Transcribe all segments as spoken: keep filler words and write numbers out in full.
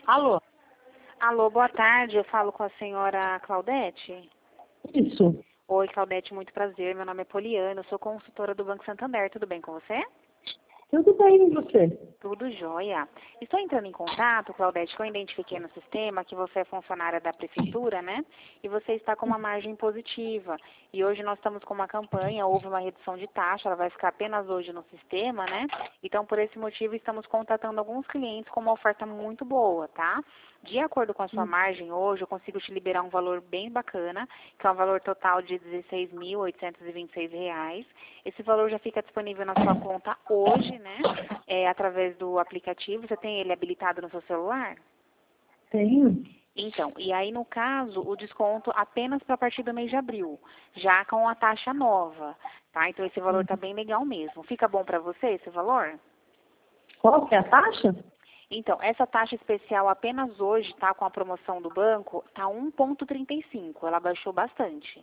Alô? Alô, boa tarde. Eu falo com a senhora Claudete. Isso. Oi, Claudete, muito prazer. Meu nome é Poliana, eu sou consultora do Banco Santander. Tudo bem com você? Tudo bem, e você? Tudo jóia. Estou entrando em contato, Claudete, que eu identifiquei no sistema que você é funcionária da prefeitura, né? E você está com uma margem positiva. E hoje nós estamos com uma campanha, houve uma redução de taxa, ela vai ficar apenas hoje no sistema, né? Então, por esse motivo, estamos contatando alguns clientes com uma oferta muito boa, tá? De acordo com a sua margem hoje, eu consigo te liberar um valor bem bacana, que é um valor total de dezesseis mil oitocentos e vinte e seis reais. Esse valor já fica disponível na sua conta hoje, né? É, através do aplicativo. Você tem ele habilitado no seu celular? Tenho. Então, e aí no caso, o desconto apenas para a partir do mês de abril, já com a taxa nova, tá? Então esse valor tá bem legal mesmo. Fica bom para você esse valor? Qual que é a taxa? Então, essa taxa especial apenas hoje, tá, com a promoção do banco, tá um vírgula trinta e cinco. Ela baixou bastante.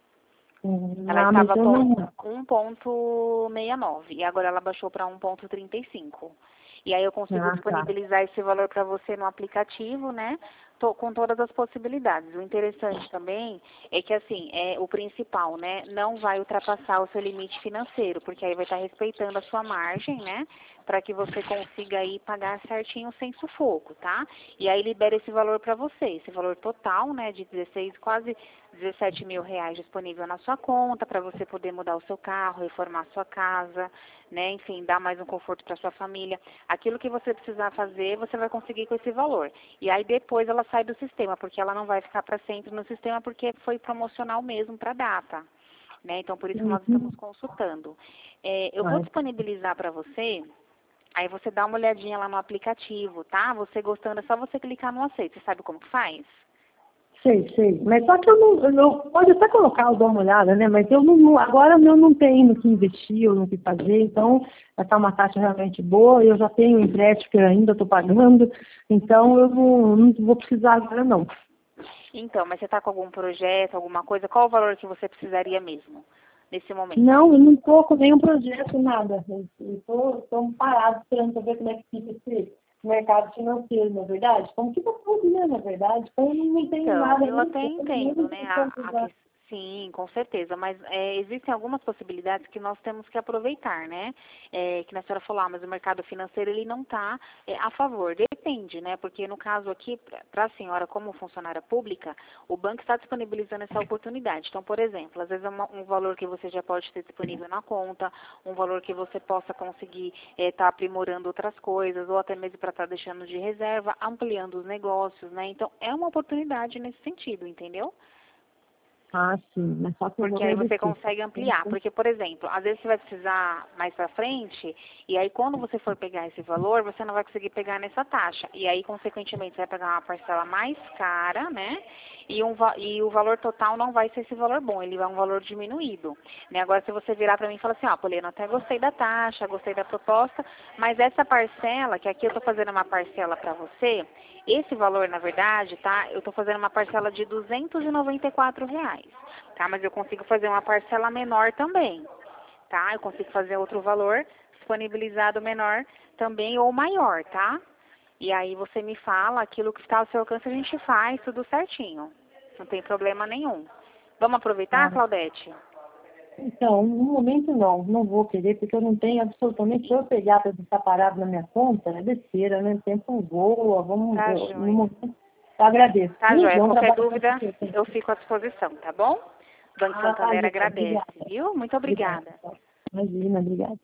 Hum, Ela ah, mas estava eu com não... um vírgula sessenta e nove e agora ela baixou para um vírgula trinta e cinco. E aí eu consigo Ah, tá. disponibilizar esse valor para você no aplicativo, né? Tô, com todas as possibilidades. O interessante também é que, assim, é o principal, né? Não vai ultrapassar o seu limite financeiro, porque aí vai estar respeitando a sua margem, né? Para que você consiga aí pagar certinho sem sufoco, tá? E aí libera esse valor para você, esse valor total, né? De dezesseis, quase dezessete mil reais disponível na sua conta para você poder mudar o seu carro, reformar a sua casa, né? Enfim, dar mais um conforto para sua família. Aquilo que você precisar fazer, você vai conseguir com esse valor. E aí depois ela sai do sistema, porque ela não vai ficar para sempre no sistema, porque foi promocional mesmo para a data. Né? Então, por isso que nós estamos consultando. É, eu vou Vai. disponibilizar para você, aí você dá uma olhadinha lá no aplicativo, tá? Você gostando, é só você clicar no aceito. Você sabe como que faz? Sei, sei. Mas só que eu não... Eu não pode até colocar, eu dou uma olhada, né? Mas eu não... não- Agora eu não tenho no que investir, ou no que fazer. Então, essa é uma taxa realmente boa. Eu já tenho um empréstimo que eu ainda estou pagando. Então, eu não, não vou precisar agora, não. Então, mas você está com algum projeto, alguma coisa? Qual o valor que você precisaria mesmo, nesse momento? Não, eu não estou com nenhum projeto, nada. Eu estou parado esperando para ver como é que fica esse mercado financeiro, na verdade. Como que está tudo, né, na verdade. Então, eu não tenho Então, nada. eu Nem, até eu nem entendo, né? A, a precisar. que- sim, com certeza, mas é, existem algumas possibilidades que nós temos que aproveitar, né? É, que a senhora falou, ah, mas o mercado financeiro ele não está a favor. Depende, né? Porque no caso aqui, para a senhora como funcionária pública, o banco está disponibilizando essa oportunidade. Então, por exemplo, às vezes é uma, um valor que você já pode ter disponível na conta, um valor que você possa conseguir estar aprimorando outras coisas, ou até mesmo para estar deixando de reserva, ampliando os negócios, né? Então, é uma oportunidade nesse sentido, entendeu? Ah, sim, mas só que eu vou Porque aí você agradecer. consegue ampliar. Porque, por exemplo, às vezes você vai precisar mais para frente, e aí quando você for pegar esse valor, você não vai conseguir pegar nessa taxa. E aí, consequentemente, você vai pegar uma parcela mais cara, né? E, um, va- e o valor total não vai ser esse valor bom, ele vai um valor diminuído. Né? Agora, se você virar para mim e falar assim, ó, Poliana, até gostei da taxa, gostei da proposta, mas essa parcela, que aqui eu estou fazendo uma parcela para você, esse valor, na verdade, tá? Eu estou fazendo uma parcela de duzentos e noventa e quatro reais. Tá? Mas eu consigo fazer uma parcela menor também, tá? Eu consigo fazer outro valor disponibilizado menor também ou maior, tá? E aí você me fala aquilo que está ao seu alcance, a gente faz tudo certinho. Não tem problema nenhum. Vamos aproveitar, Ah, Claudete? então, no momento não, não vou querer, porque eu não tenho absolutamente, se eu pegar para estar parado na minha conta, é besteira, né? O tempo voa, vamos, Tá eu, no joia. momento, eu agradeço. Tá Viu? joia. Bom Qualquer trabalho para dúvida, você. eu fico à disposição, tá bom? Banco Ah, tá, Santander Júlia, agradece, obrigada. viu? Muito Obrigada. obrigada. Imagina, obrigada.